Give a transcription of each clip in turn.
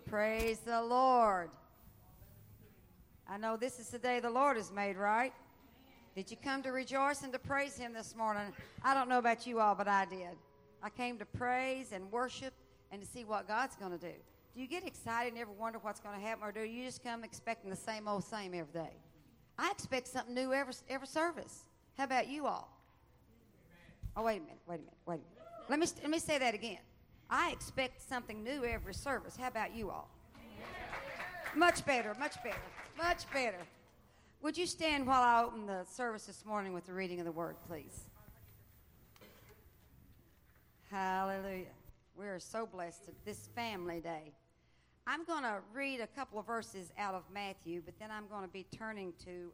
Praise the Lord. I know this is the day the Lord has made, right? Did you come to rejoice and to praise Him this morning? I don't know about you all, but I did. I came to praise and worship and to see what God's going to do. Do you get excited and ever wonder what's going to happen, or do you just come expecting the same old same every day? I expect something new every service. How about you all? Oh, wait a minute. Let me say that again. I expect something new every service. How about you all? Much better. Would you stand while I open the service this morning with the reading of the Word, please? Hallelujah. We are so blessed this family day. I'm going to read a couple of verses out of Matthew, but then I'm going to be turning to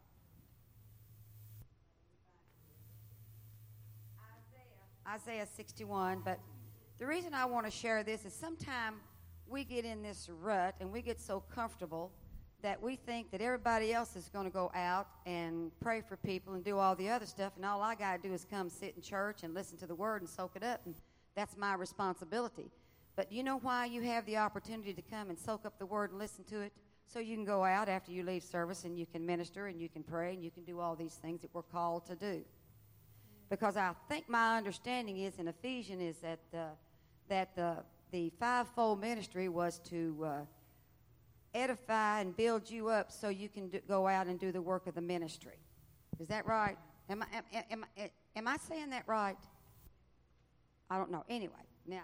Isaiah 61. But the reason I want to share this is sometimes we get in this rut and we get so comfortable that we think that everybody else is going to go out and pray for people and do all the other stuff, and all I got to do is come sit in church and listen to the Word and soak it up, and that's my responsibility. But do you know why you have the opportunity to come and soak up the Word and listen to it? So you can go out after you leave service and you can minister and you can pray and you can do all these things that we're called to do. Because I think my understanding is in Ephesians is that the fivefold ministry was to edify and build you up so you can go out and do the work of the ministry. Is that right? Am I saying that right? I don't know. Anyway, now,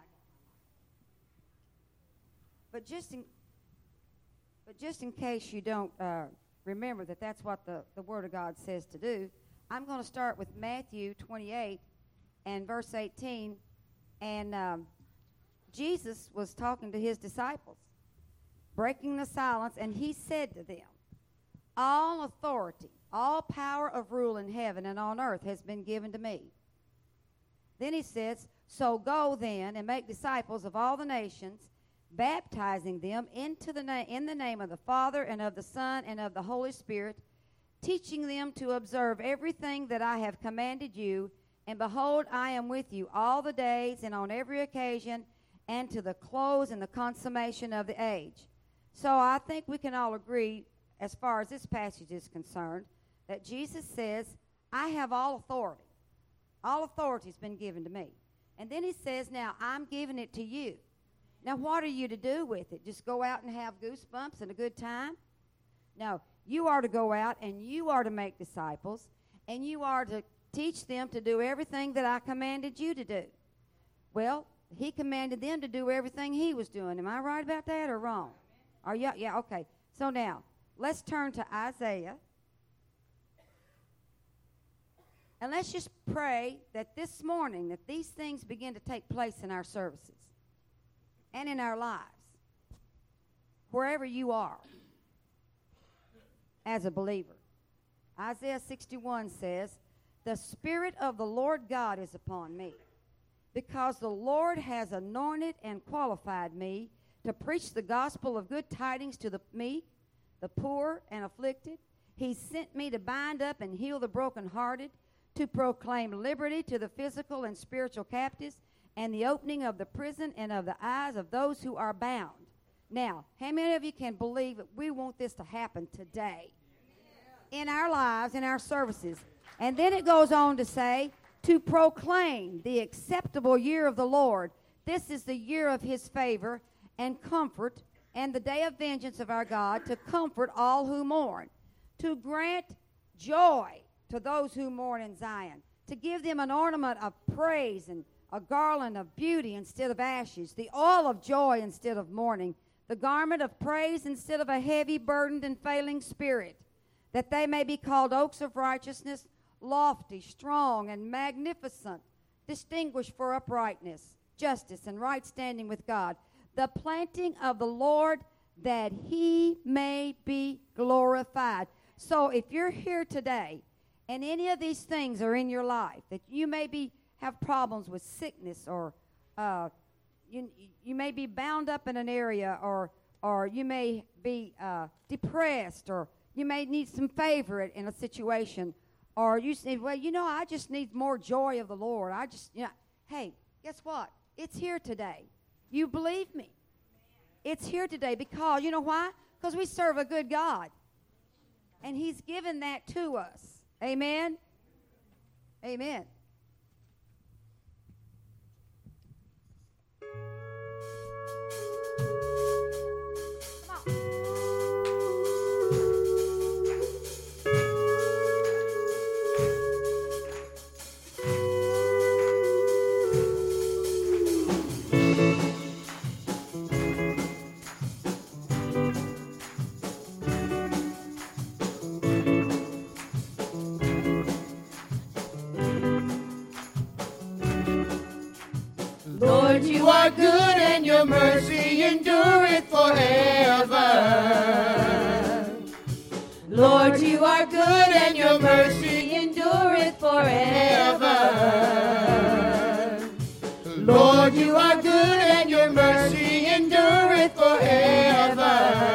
but just in case you don't remember that that's what the Word of God says to do, I'm going to start with Matthew 28 and verse 18, and Jesus was talking to his disciples, breaking the silence, and he said to them, all authority, all power of rule in heaven and on earth has been given to me. Then he says, so go then and make disciples of all the nations, baptizing them in the name of the Father and of the Son and of the Holy Spirit, teaching them to observe everything that I have commanded you. And behold, I am with you all the days and on every occasion and to the close and the consummation of the age. So I think we can all agree, as far as this passage is concerned, that Jesus says, I have all authority. All authority has been given to me. And then he says, now I'm giving it to you. Now what are you to do with it? Just go out and have goosebumps and a good time? No, you are to go out and you are to make disciples, and you are to teach them to do everything that I commanded you to do. Well, he commanded them to do everything he was doing. Am I right about that or wrong? Are you? Yeah, okay. So now, let's turn to Isaiah. And let's just pray that this morning, that these things begin to take place in our services and in our lives, wherever you are as a believer. Isaiah 61 says, the Spirit of the Lord God is upon me, because the Lord has anointed and qualified me to preach the gospel of good tidings to the meek, the poor and afflicted. He sent me to bind up and heal the brokenhearted, to proclaim liberty to the physical and spiritual captives, and the opening of the prison and of the eyes of those who are bound. Now, how many of you can believe that we want this to happen today in our lives, in our services? And then it goes on to say, to proclaim the acceptable year of the Lord. This is the year of his favor and comfort, and the day of vengeance of our God, to comfort all who mourn, to grant joy to those who mourn in Zion, to give them an ornament of praise and a garland of beauty instead of ashes, the oil of joy instead of mourning, the garment of praise instead of a heavy, burdened, and failing spirit, that they may be called oaks of righteousness, lofty, strong, and magnificent, distinguished for uprightness, justice, and right standing with God, the planting of the Lord, that he may be glorified. So if you're here today and any of these things are in your life, that you maybe have problems with sickness, or you may be bound up in an area, or you may be depressed, or you may need some favor in a situation, or you say, well, I just need more joy of the Lord. Hey, guess what? It's here today. You believe me. It's here today because, you know why? Because we serve a good God. And he's given that to us. Amen? Amen. Lord, you are good and your mercy endureth forever. Lord, you are good and your mercy endureth forever. Lord, you are good and your mercy endureth forever.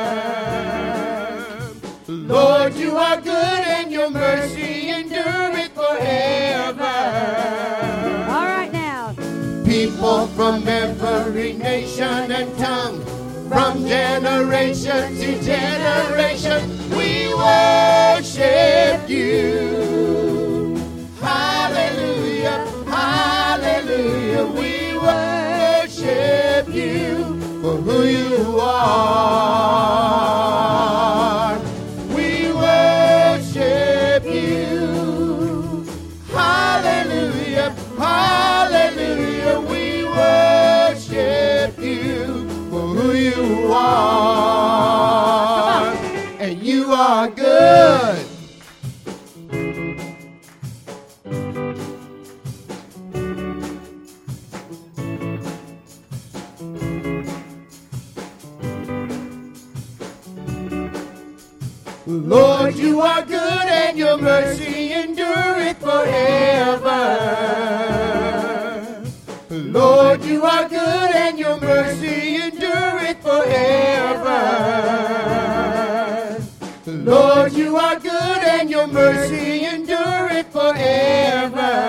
Lord, you are good and your mercy endureth forever. All right now. People from every nation and tongue, from generation to generation, we worship you. Hallelujah, hallelujah, we worship you for who you are. We worship you. Hallelujah, hallelujah, we worship you for who you are. And you are good. Lord, you are good and your mercy endureth forever. Lord, you are good and your mercy endureth forever. Lord, you are good and your mercy endureth forever.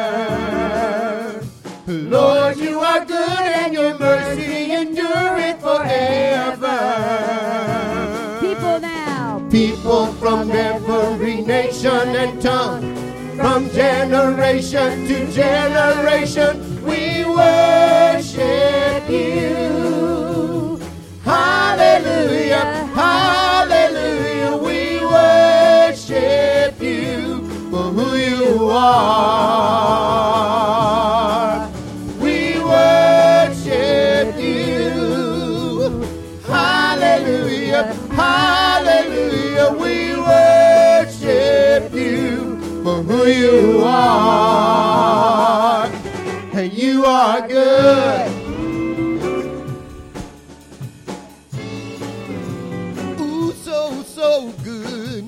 Lord, you are good and your mercy endureth forever. People now. People from every nation and tongue, from generation to generation, we worship you. Hallelujah, hallelujah, we worship you for who you are. We worship you. Hallelujah, hallelujah, we worship you for who you are. And you are good. Ooh, so good.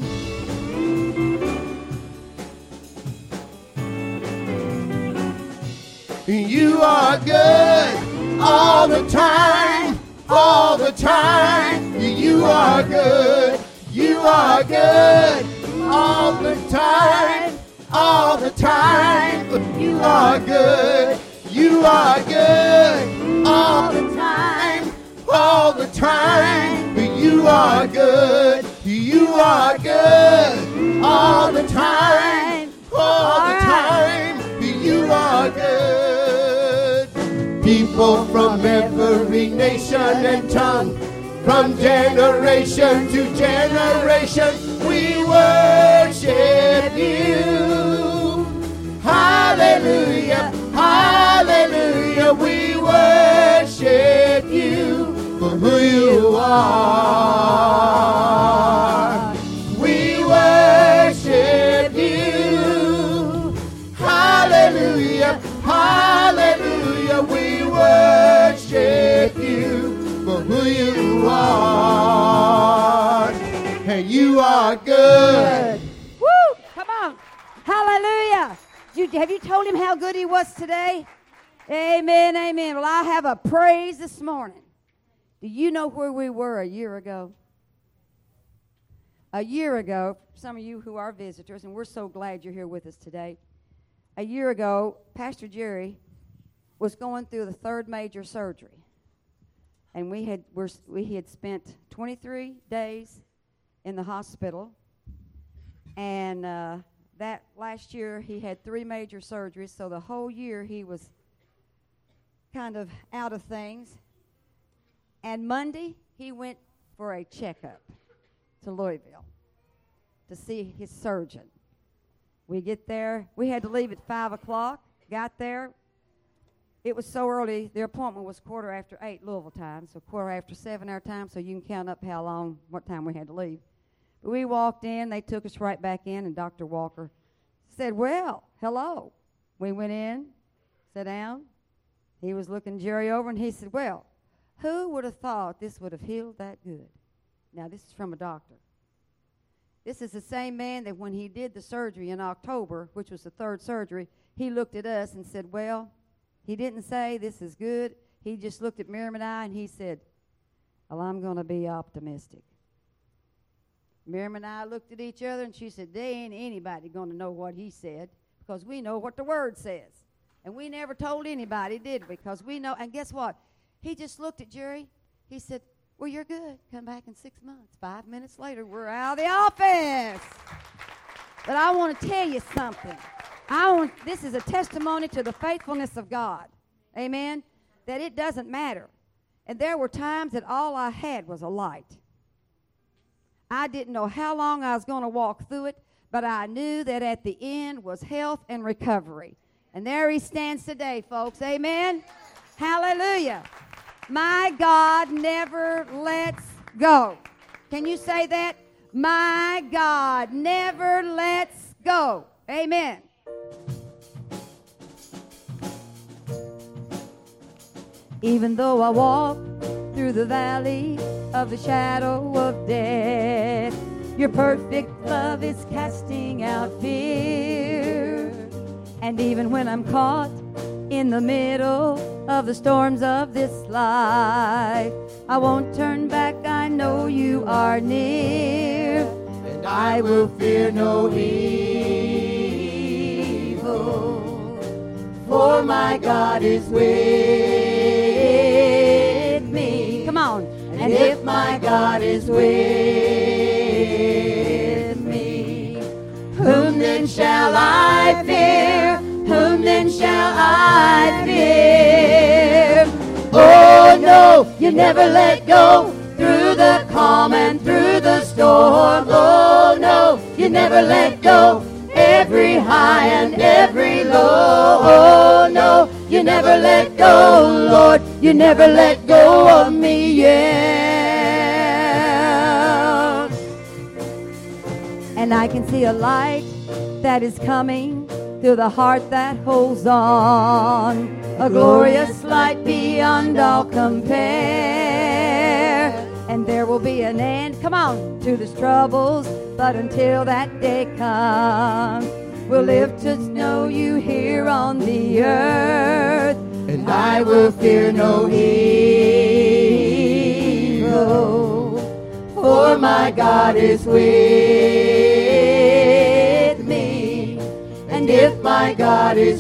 You are good all the time, all the time. You are good. You are good all the time, all the time. You are good. You are good all the time, all the time. You are good. You are good all the time, all the time. You are good. People from every nation and tongue, from generation to generation, we worship you. Hallelujah, hallelujah, we worship you for who you are. We worship you. Hallelujah, hallelujah, we worship you for who you are. And you are good. Woo! Come on. Hallelujah. Have you told him how good he was today? Amen, amen. Well, I have a praise this morning. Do you know where we were a year ago? A year ago, some of you who are visitors, and we're so glad you're here with us today. A year ago, Pastor Jerry was going through the third major surgery. And we had spent 23 days in the hospital. And that last year, he had 3 major surgeries. So the whole year, he was kind of out of things. And Monday, he went for a checkup to Louisville to see his surgeon. We get there. We had to leave at 5 o'clock. Got there. It was so early. The appointment was 8:15 Louisville time, so 7:15 our time, so you can count up what time we had to leave. But we walked in. They took us right back in, and Dr. Walker said, well, hello. We went in, sat down. He was looking Jerry over, and he said, well, who would have thought this would have healed that good? Now, this is from a doctor. This is the same man that when he did the surgery in October, which was the 3rd surgery, he looked at us and said, well, he didn't say this is good. He just looked at Miriam and I, and he said, well, I'm going to be optimistic. Miriam and I looked at each other, and she said, there ain't anybody going to know what he said because we know what the Word says. And we never told anybody, did we? Because we know. And guess what? He just looked at Jerry. He said, well, you're good. Come back in 6 months. 5 minutes later, we're out of the office. But I want to tell you something. This is a testimony to the faithfulness of God. Amen? That it doesn't matter. And there were times that all I had was a light. I didn't know how long I was going to walk through it, but I knew that at the end was health and recovery. And there he stands today, folks. Amen? Hallelujah. My God never lets go. Can you say that? My God never lets go. Amen. Even though I walk through the valley of the shadow of death, your perfect love is casting out fear. And even when I'm caught in the middle of the storms of this life, I won't turn back, I know you are near. And I will fear no evil, for my God is with me. Come on. And if my God is with me, whom then shall I fear? Whom then shall I fear? Oh no, you never let go through the calm and through the storm. Oh no, you never let go every high and every low. Oh no, you never let go, Lord. You never let go of me yet. And I can see a light that is coming through the heart that holds on, a glorious light beyond all compare. And there will be an end, come on, to these troubles, but until that day comes, we'll live to know you here on the earth. And I will fear no evil, for my God is with me. And if my God is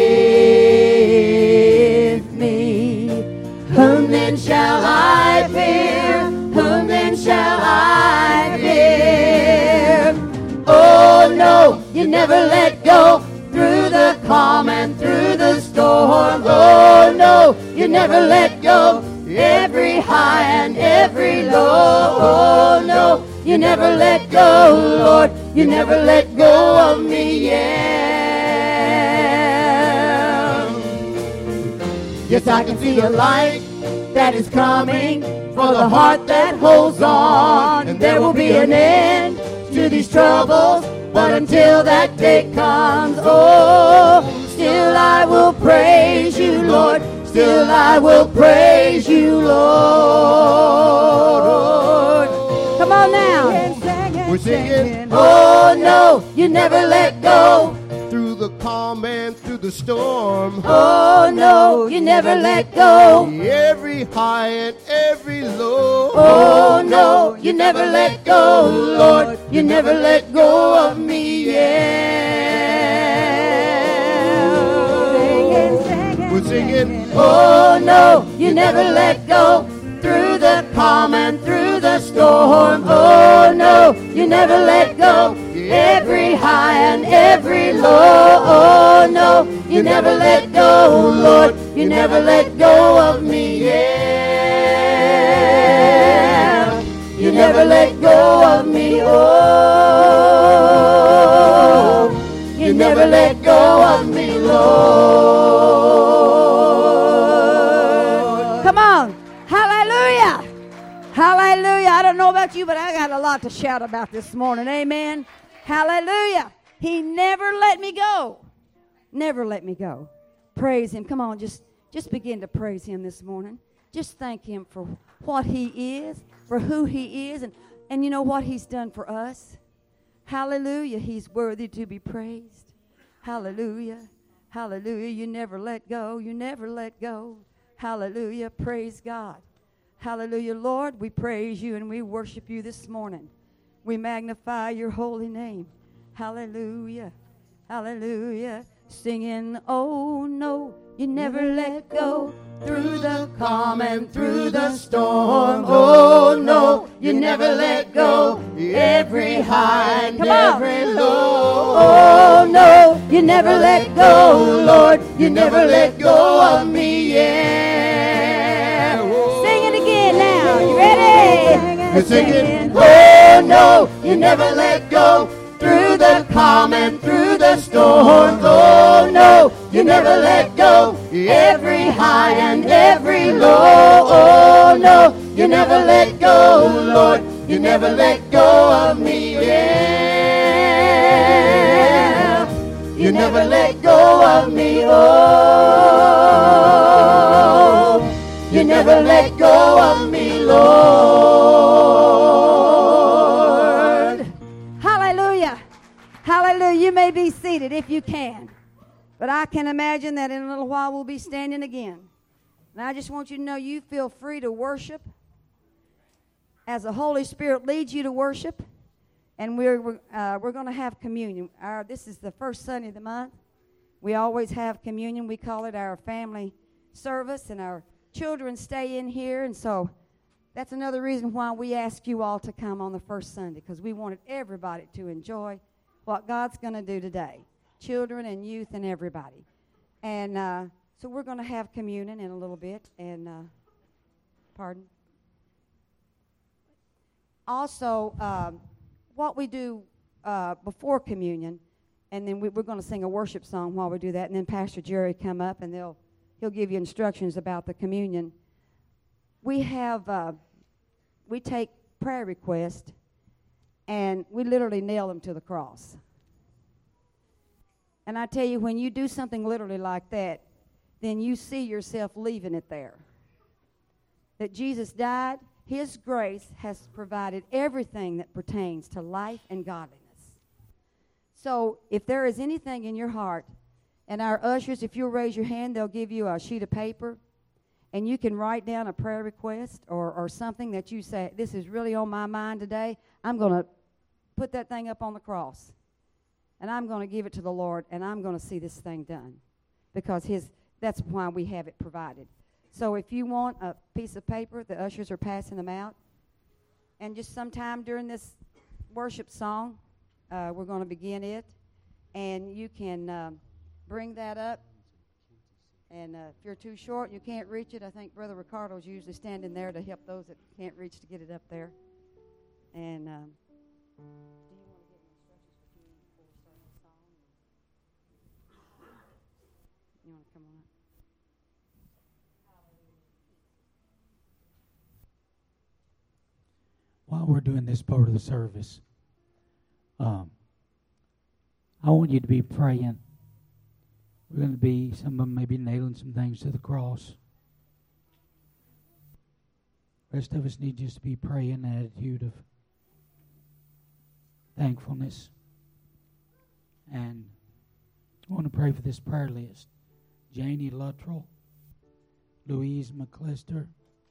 with me, whom then shall I fear? Whom then shall I fear? Oh no, you never let go through the calm and through the storm. Oh no, you never let go every high and every low. Oh no, you never let go, Lord. You never let go of me yet. Yes, I can see a light that is coming for the heart that holds on. And there will be an end to these troubles, but until that day comes, oh, still I will praise you, Lord. Still I will praise you, Lord. Come on now. We're singing. Oh no, you never let go through the calm and through the storm. Oh no, you never let go Every high and every low. Oh no, you never let go, Lord. You never let go of me yet. We're singing. Oh no, you never let go through calm and through the storm. Oh no, you never let go. Every high and every low. Oh no, you never let go, Lord. You never let go of me. Yeah, you never let go of me. Oh, you never let go of me, Lord. Come on. Hallelujah. Hallelujah. I don't know about you, but I got a lot to shout about this morning. Amen. Hallelujah. He never let me go. Never let me go. Praise him. Come on, just begin to praise him this morning. Just thank him for what he is, for who he is, and you know what he's done for us. Hallelujah. He's worthy to be praised. Hallelujah. Hallelujah. You never let go. You never let go. Hallelujah. Praise God. Hallelujah. Lord, we praise you and we worship you this morning. We magnify your holy name. Hallelujah. Hallelujah. Singing, oh no, you never let go. Through the calm and through the storm. Oh no, you never let go. Every high and every low. Oh no, you never let go, Lord. You never let go of me. Yeah. Sing it again now. You ready? You're singing, oh no, you never let go. Through the calm and through the storm. Oh no, you never let go. Every high and every low. Oh no, you never let go, Lord. You never let go of me. Yeah, you never let go of me. Oh, you never let go of me, Lord. Hallelujah. Hallelujah. You may be seated if you can. But I can imagine that in a little while we'll be standing again. And I just want you to know you feel free to worship as the Holy Spirit leads you to worship. And we're going to have communion. This is the first Sunday of the month. We always have communion. We call it our family service, and our children stay in here. And so that's another reason why we ask you all to come on the first Sunday, because we wanted everybody to enjoy what God's going to do today. Children and youth and everybody. And so we're going to have communion in a little bit. And, pardon? Also, what we do before communion, and then we're going to sing a worship song while we do that, and then Pastor Jerry come up and he'll give you instructions about the communion. We take prayer requests, and we literally nail them to the cross. And I tell you, when you do something literally like that, then you see yourself leaving it there. That Jesus died, his grace has provided everything that pertains to life and godliness. So if there is anything in your heart, and our ushers, if you'll raise your hand, they'll give you a sheet of paper, and you can write down a prayer request or something that you say, this is really on my mind today. I'm going to put that thing up on the cross. And I'm going to give it to the Lord, and I'm going to see this thing done, because that's why we have it provided. So if you want a piece of paper, the ushers are passing them out. And just sometime during this worship song, we're going to begin it. And you can bring that up. And if you're too short, you can't reach it, I think Brother Ricardo's usually standing there to help those that can't reach to get it up there. And you want to come on up? While we're doing this part of the service, I want you to be praying. We're going to be, some of them may be nailing some things to the cross. The rest of us need just to be praying an attitude of thankfulness. And I want to pray for this prayer list. Janie Luttrell, Louise McClister,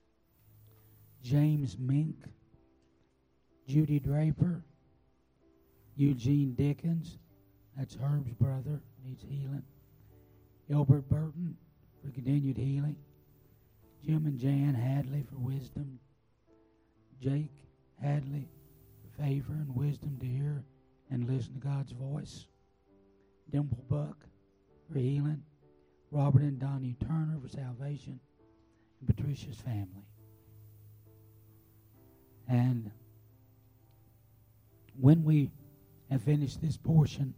James Mink, Judy Draper, Eugene Dickens, that's Herb's brother, needs healing. Elbert Burton for continued healing. Jim and Jan Hadley for wisdom. Jake Hadley for favor and wisdom to hear and listen to God's voice. Dimple Buck for healing. Robert and Donnie Turner for salvation. And Patricia's family. And when we have finished this portion,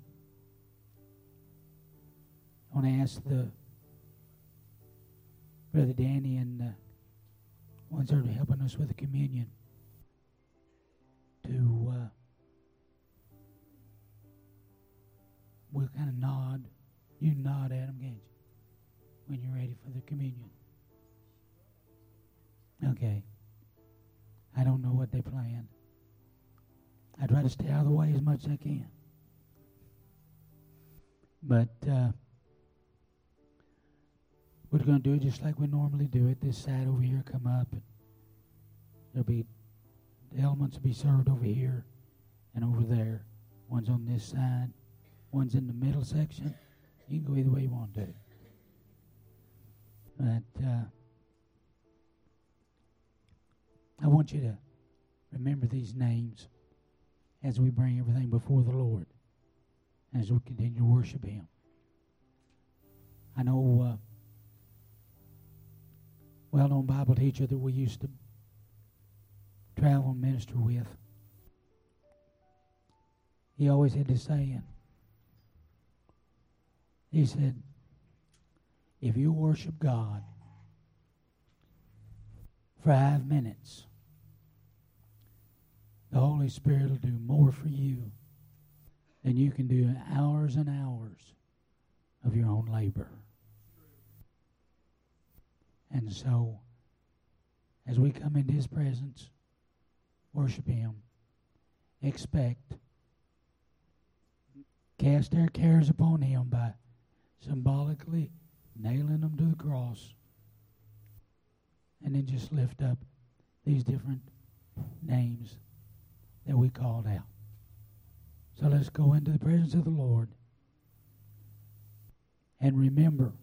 I want to ask the Brother Danny and the ones that are helping us with the communion to we'll kind of nod. You nod, Adam, can't you? When you're ready for the communion. Okay. I don't know what they planned. I try to stay out of the way as much as I can. But we're going to do it just like we normally do it. This side over here come up. And there'll be, the elements will be served over here and over there. One's on this side. One's in the middle section. You can go either way you want to. But I want you to remember these names as we bring everything before the Lord, as we continue to worship Him. I know well-known Bible teacher that we used to travel and minister with. He always had this saying. He said, if you worship God for 5 minutes, the Holy Spirit will do more for you than you can do in hours and hours of your own labor. And so, as we come into His presence, worship Him, expect, cast our cares upon Him by symbolically nailing them to the cross, and then just lift up these different names that we called out. So let's go into the presence of the Lord and remember,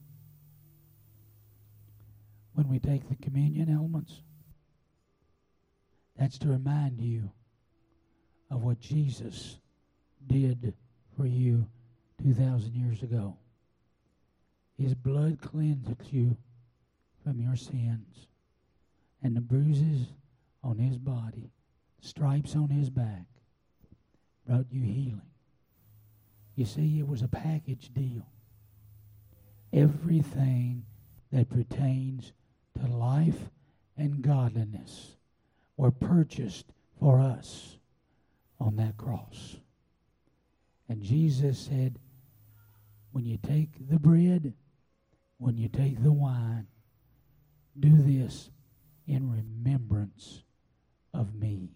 when we take the communion elements, that's to remind you of what Jesus did for you 2,000 years ago. His blood cleansed you from your sins, and the bruises on His body, stripes on His back, brought you healing. You see, it was a package deal. Everything that pertains to life and godliness were purchased for us on that cross. And Jesus said, when you take the bread, when you take the wine, do this in remembrance of me.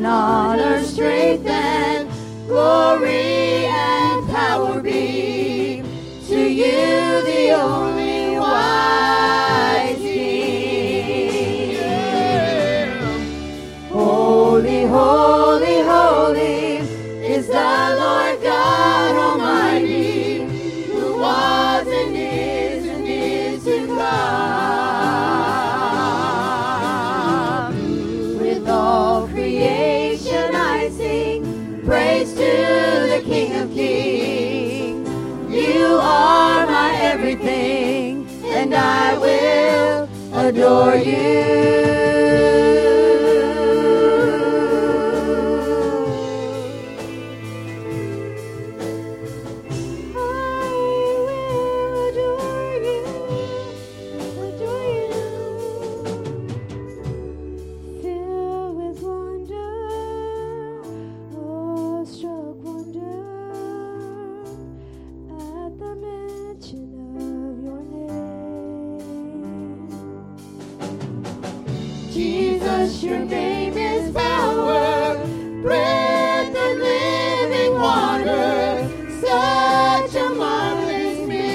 and honor, strength, and glory and power be to you, the only wise King. Holy, holy, holy is the Lord God Almighty, who was and is to come. With all creation I sing praise to the King of Kings. You are my everything, and I will adore you. Jesus, your name is power, breath and living water, such a marvelous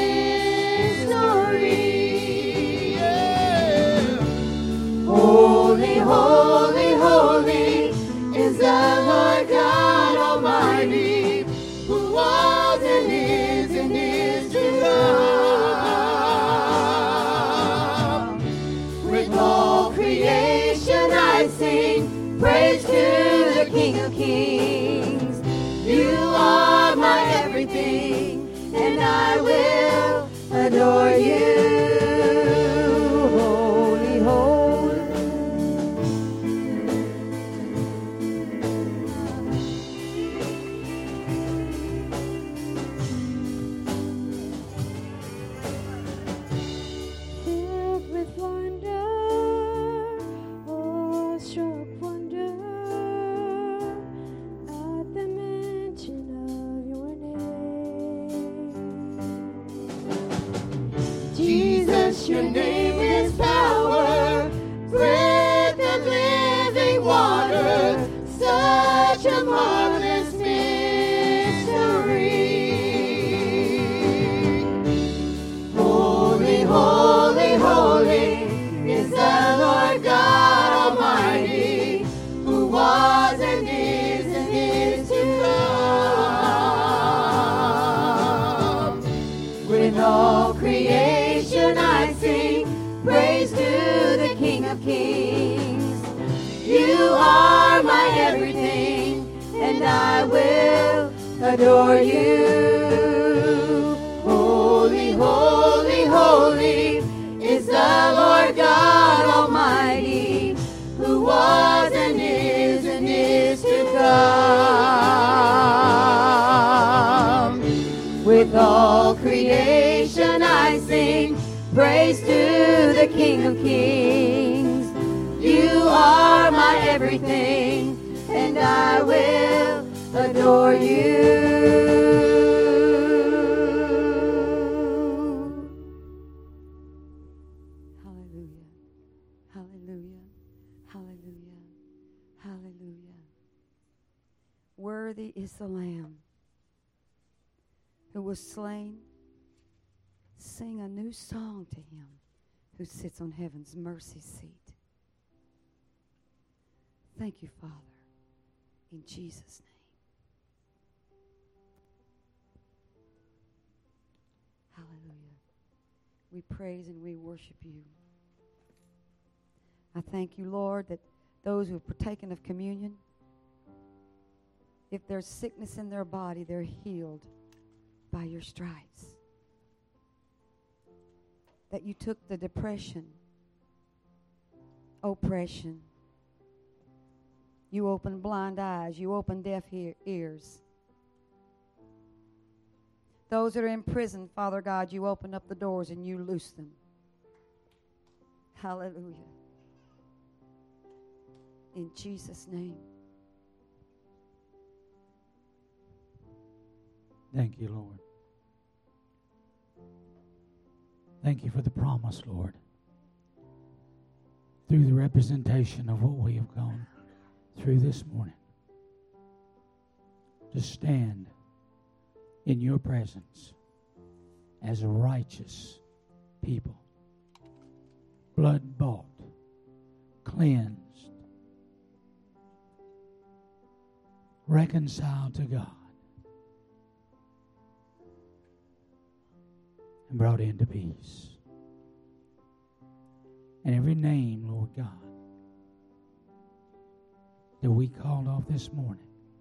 mystery. Yeah. Holy, holy, holy is the Lord God Almighty, who was and is to come. With all creation I sing praise to the King of Kings. You are my everything, and I will adore you. Holy, holy. Filled with wonder, awestruck wonder, at the mention of your name. Jesus, your name is power, breath and living water, such a marvelous mystery. Holy, holy, holy is the Lord God Almighty, who was and is to come. With all creation I sing praise to the King of Kings. You are my everything, and I will adore you. Holy, holy, holy is the Lord God Almighty, who was and is to come. With all creation I sing praise to the King of Kings. You are my everything, and I will adore you. Hallelujah. Hallelujah. Hallelujah. Hallelujah. Worthy is the Lamb who was slain. Sing a new song to him who sits on heaven's mercy seat. Thank you, Father, in Jesus' name. Hallelujah. We praise and we worship you. I thank you, Lord, that those who have partaken of communion, if there's sickness in their body, they're healed by your stripes. That you took the depression, oppression. You opened blind eyes. You opened deaf ears. Those that are in prison, Father God, you opened up the doors and you loosed them. Hallelujah. In Jesus' name. Thank you, Lord. Thank you for the promise, Lord. Through the representation of what we have gone through this morning to stand in your presence as a righteous people, blood bought, cleansed, reconciled to God, and brought into peace. And every name, Lord God, that we called off this morning,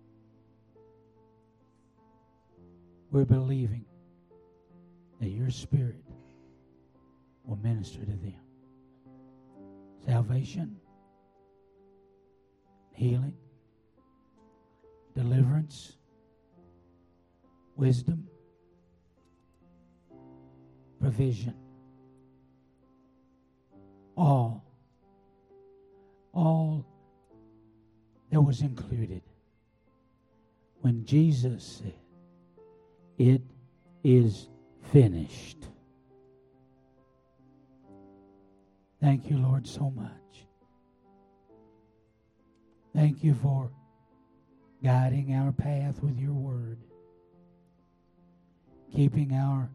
we're believing that your Spirit will minister to them. Salvation, healing, deliverance, wisdom, provision. All that was included when Jesus said, "It is finished." Thank you, Lord, so much. Thank you for guiding our path with your word, keeping our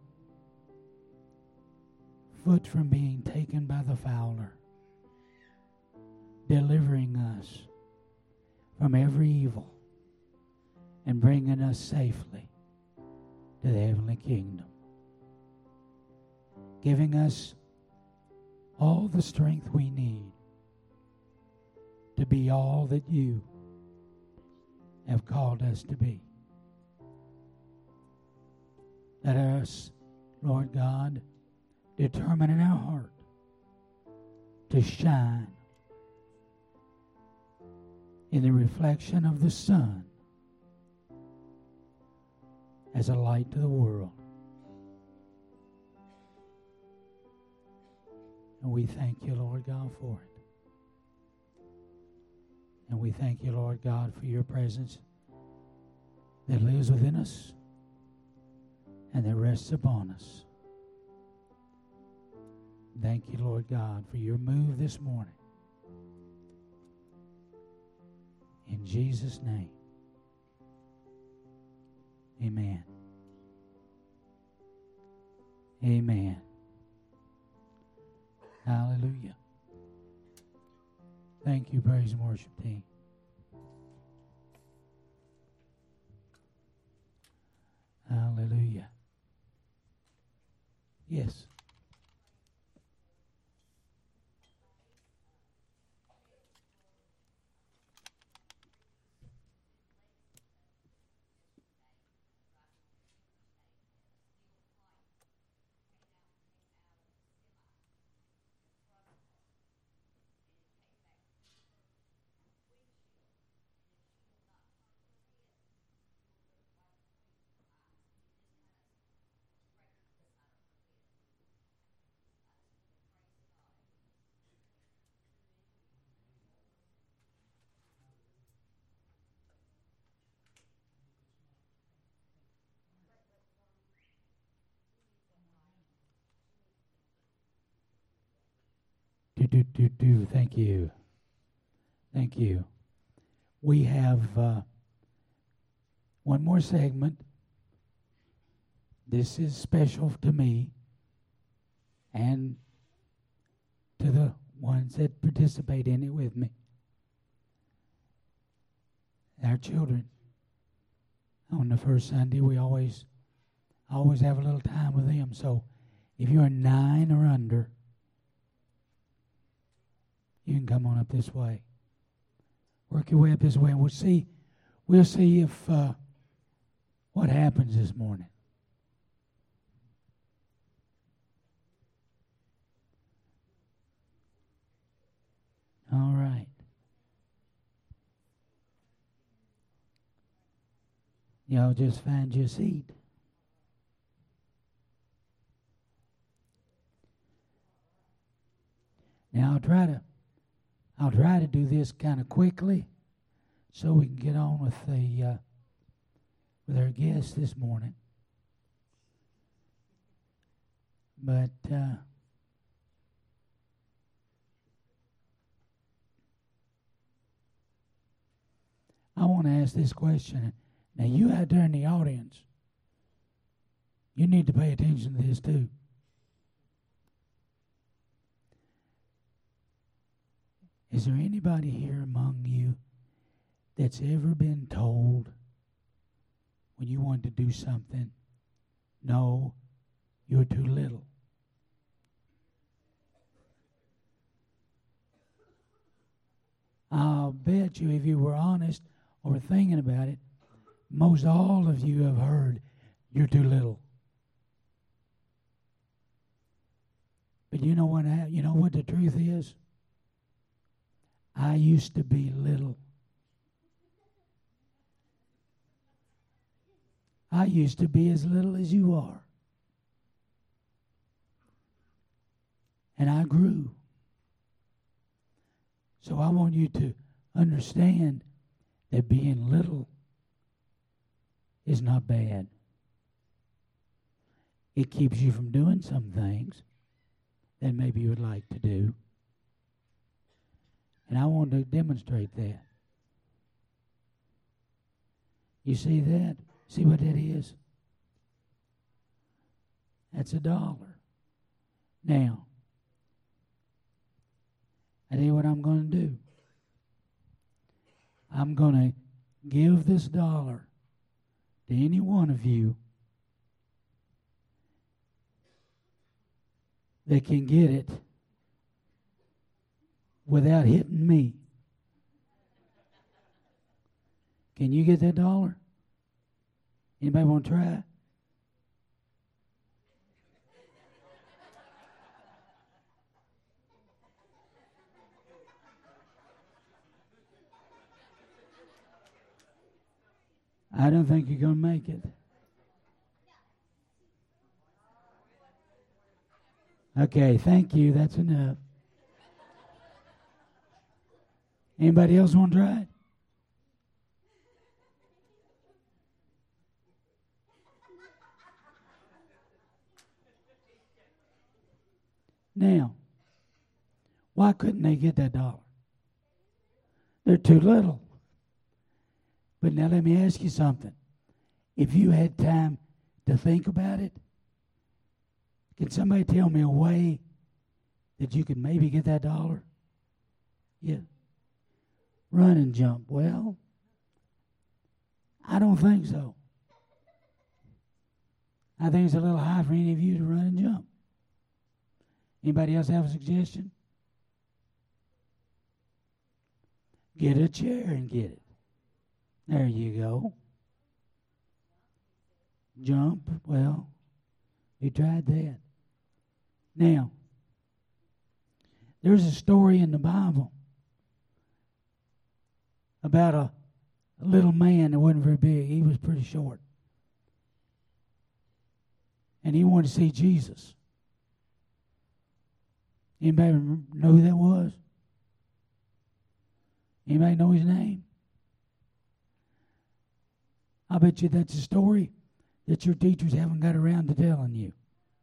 foot from being taken by the fowler, delivering us from every evil, and bringing us safely to the heavenly kingdom, giving us all the strength we need to be all that you have called us to be. Let us, Lord God, determine in our heart to shine in the reflection of the sun as a light to the world. And we thank you, Lord God, for it. And we thank you, Lord God, for your presence that lives within us and that rests upon us. Thank you, Lord God, for your move this morning. In Jesus' name, amen. Amen. Hallelujah. Thank you, praise and worship team. Hallelujah. Yes. Thank you. Thank you. We have one more segment. This is special to me and to the ones that participate in it with me. Our children. On the first Sunday, we always have a little time with them. So if you're 9 or under, you can come on up this way. Work your way up this way, and we'll see if what happens this morning. All right. Y'all just find your seat. Now I'll try to do this kind of quickly so we can get on with our guests this morning. But I want to ask this question. Now, you out there in the audience, you need to pay attention to this too. Is there anybody here among you that's ever been told when you wanted to do something, no, you're too little? I'll bet you if you were honest or thinking about it, most all of you have heard you're too little. But you know what the truth is? I used to be little. I used to be as little as you are. And I grew. So I want you to understand that being little is not bad. It keeps you from doing some things that maybe you would like to do. And I want to demonstrate that. You see that? See what that is? That's $1. Now, I tell you what I'm going to do. I'm going to give this $1 to any one of you that can get it without hitting me. Can you get that $1? Anybody want to try? I don't think you're going to make it. Okay, thank you. That's enough. Anybody else want to try it? Now, why couldn't they get that $1? They're too little. But now let me ask you something. If you had time to think about it, can somebody tell me a way that you could maybe get that $1? Yeah. Run and jump. Well, I don't think so. I think it's a little high for any of you to run and jump. Anybody else have a suggestion? Get a chair and get it. There you go. Jump. Well, you tried that. Now, there's a story in the Bible about a little man that wasn't very big. He was pretty short. And he wanted to see Jesus. Anybody know who that was? Anybody know his name? I bet you that's a story that your teachers haven't got around to telling you.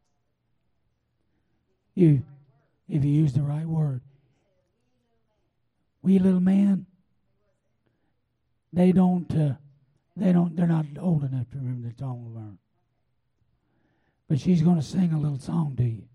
If you use the right word. Wee little man. They're not old enough to remember the song of learn. But she's going to sing a little song to you.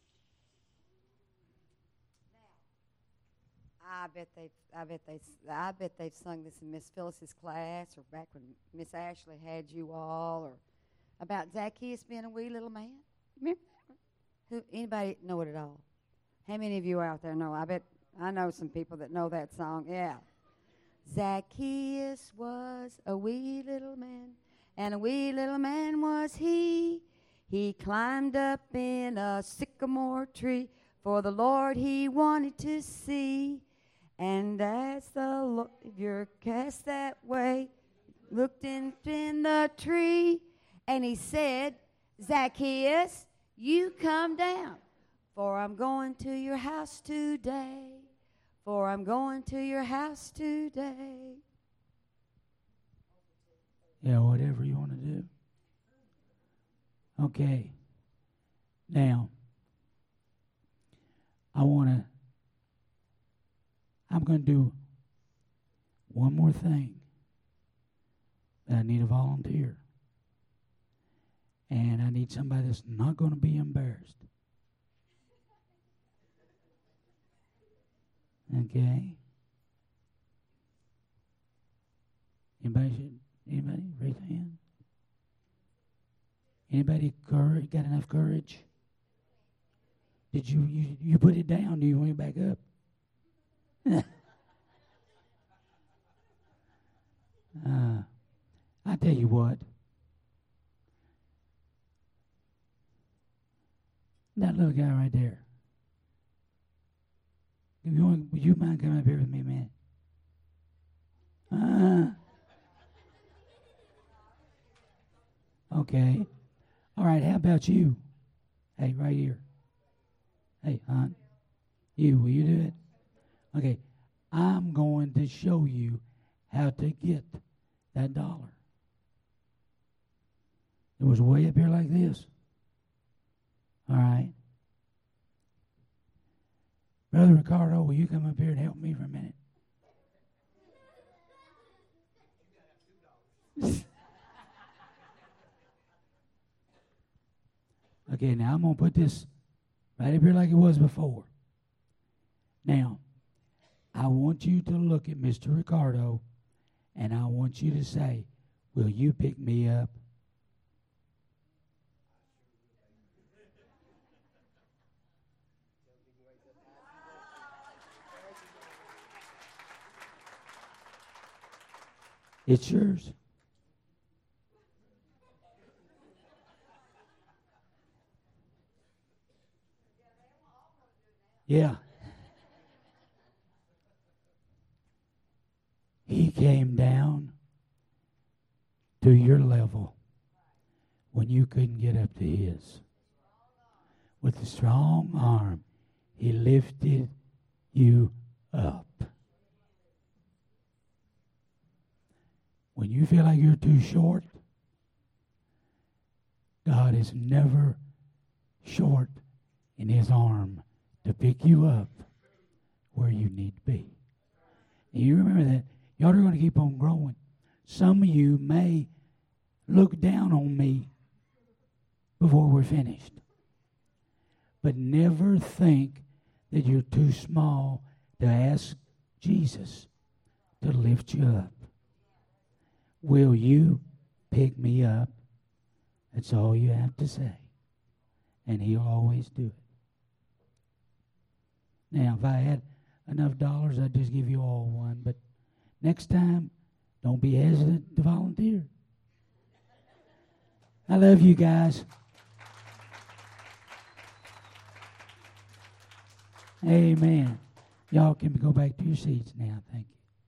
I bet they've sung this in Miss Phyllis's class, or back when Miss Ashley had you all, or about Zacchaeus being a wee little man. Remember that? Anybody know it at all? How many of you out there know? I know some people that know that song. Yeah. Zacchaeus was a wee little man, and a wee little man was he. He climbed up in a sycamore tree, for the Lord he wanted to see. And as the you're cast that way, looked in the tree, and he said, Zacchaeus, you come down, for I'm going to your house today. For I'm going to your house today. Yeah, whatever you want to do. Okay. Now, I'm going to do one more thing. But I need a volunteer. And I need somebody that's not going to be embarrassed. Okay? Anybody raise a hand? Anybody got enough courage? Did you put it down? Do you want it back up? I tell you what. That little guy right there. Would you mind coming up here with me a minute? Okay. All right, how about you? Hey, right here. Hey, hon. Will you do it? Okay. I'm going to show you how to get that dollar. It was way up here like this. All right. Brother Ricardo, will you come up here and help me for a minute? Okay, now I'm going to put this right up here like it was before. Now, I want you to look at Mr. Ricardo, and I want you to say, will you pick me up? It's yours. Yeah. He came down to your level when you couldn't get up to his. With a strong arm, he lifted you up. When you feel like you're too short, God is never short in his arm to pick you up where you need to be. And you remember that. Y'all are going to keep on growing. Some of you may look down on me before we're finished. But never think that you're too small to ask Jesus to lift you up. Will you pick me up? That's all you have to say. And he'll always do it. Now, if I had enough dollars, I'd just give you all one. But next time, don't be hesitant to volunteer. I love you guys. Amen. Y'all can go back to your seats now. Thank you.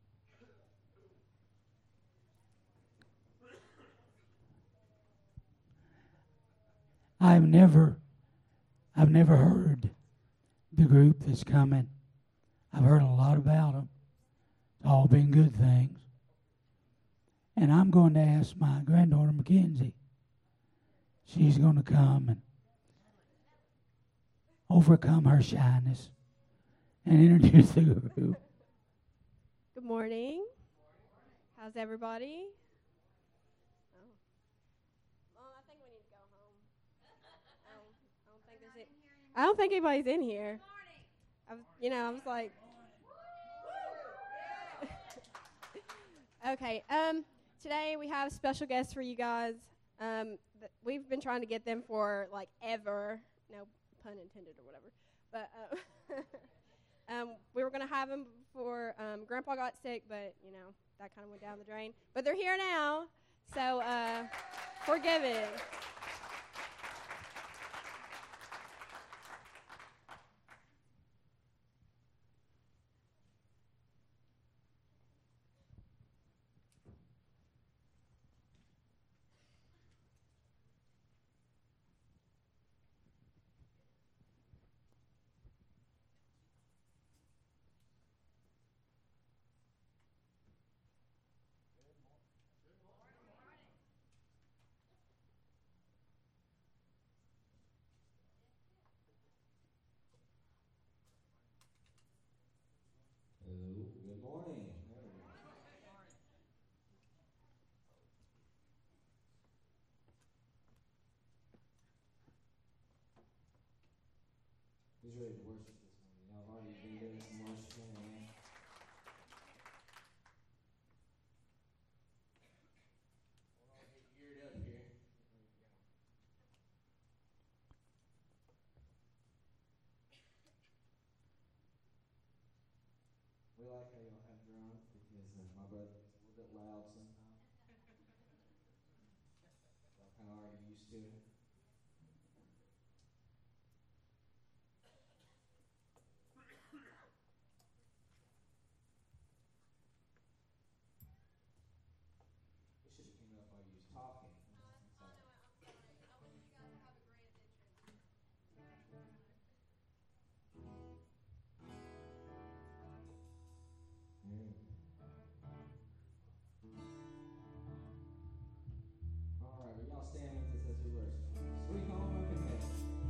I've never heard the group that's coming. I've heard a lot about them. It's all been good things. And I'm going to ask my granddaughter, Mackenzie. She's going to come and overcome her shyness and introduce the group. Good morning. How's everybody? I think we need to go home. I don't think anybody's in here. I was like, okay. Today we have special guests for you guys. We've been trying to get them for like ever. No pun intended or whatever. But we were gonna have them before Grandpa got sick, but that kind of went down the drain. But they're here now, so forgive it. Who's ready to worship this morning? Y'all have already been doing some worshiping, amen. Hold on, get geared up here. We like how y'all have drums because my brother gets a little bit loud sometimes. Y'all kind of already used to it. It should have came up while you was talking. I'm sorry. All right, will y'all stand with us as we worship? Sweet home up in heaven.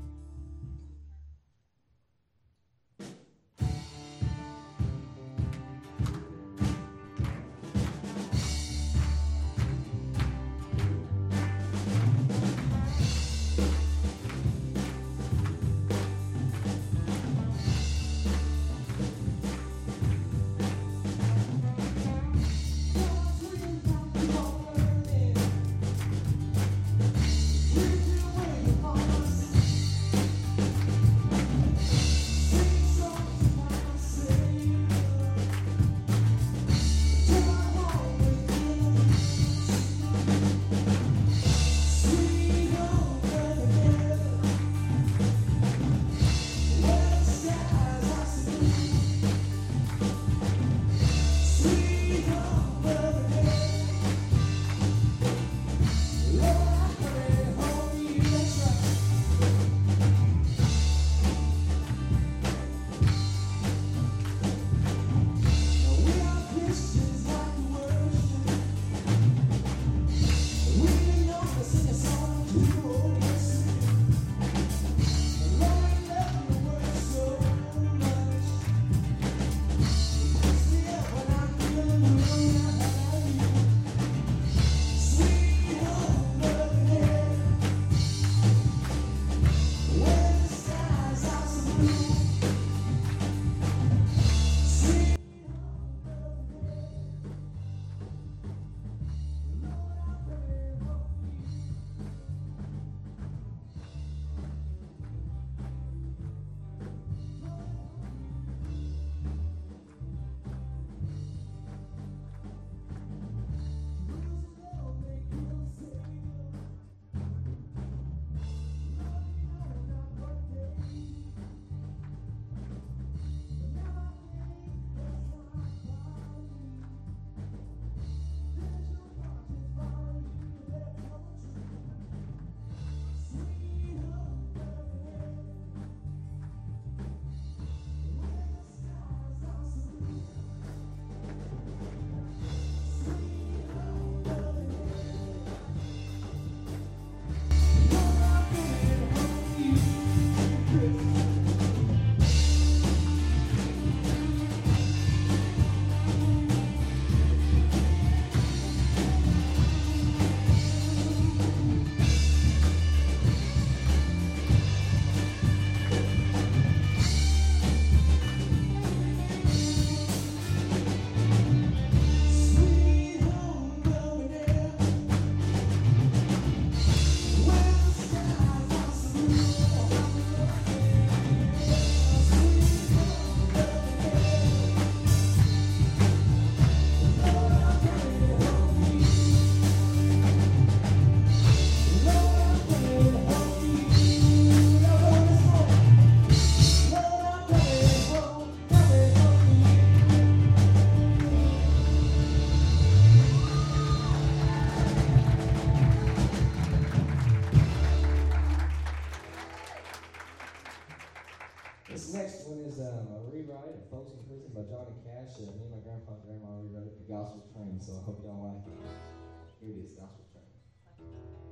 This next one is a rewrite of Folks in Prison by Johnny Cash. Me and my grandpa and grandma rewrote it, The Gospel Train, so I hope y'all like it. Here it is, Gospel Train.